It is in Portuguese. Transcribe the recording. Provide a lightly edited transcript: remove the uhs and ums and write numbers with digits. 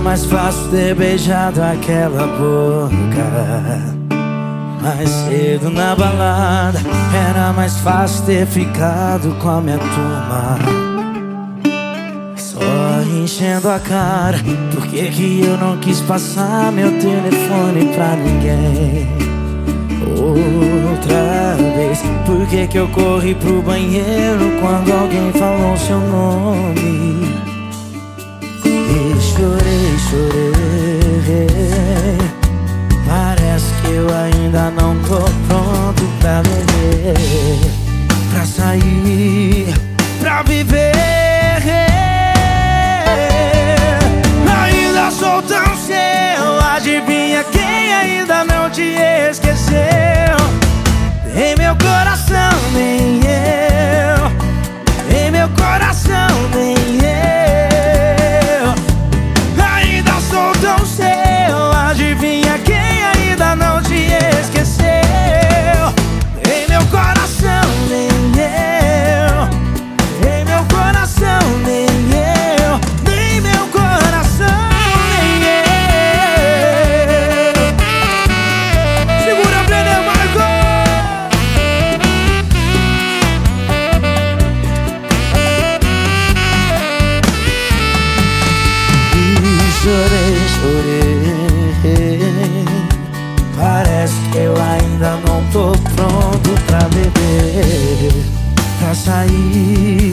mais fácil ter beijado aquela boca mais cedo na balada. Era mais fácil ter ficado com a minha turma só enchendo a cara. Por que que eu não quis passar meu telefone pra ninguém outra vez? Por que que eu corri pro banheiro quando alguém falou seu nome? E chorei, chorei. Parece que eu ainda não tô pronto pra beber, pra sair, pra viver. Ainda sou tão seu, adivinha quem ainda não te esqueceu? Em meu coração nem eu, em meu coração nem eu. Ainda sou tão seu, adivinha quem ainda não te esqueceu? Em meu coração nem eu, em meu coração nem eu, nem meu coração nem eu. Segura, Brenner Marcos. Chorei, chorei. Parece que eu ainda não tô pronto pra beber, pra sair,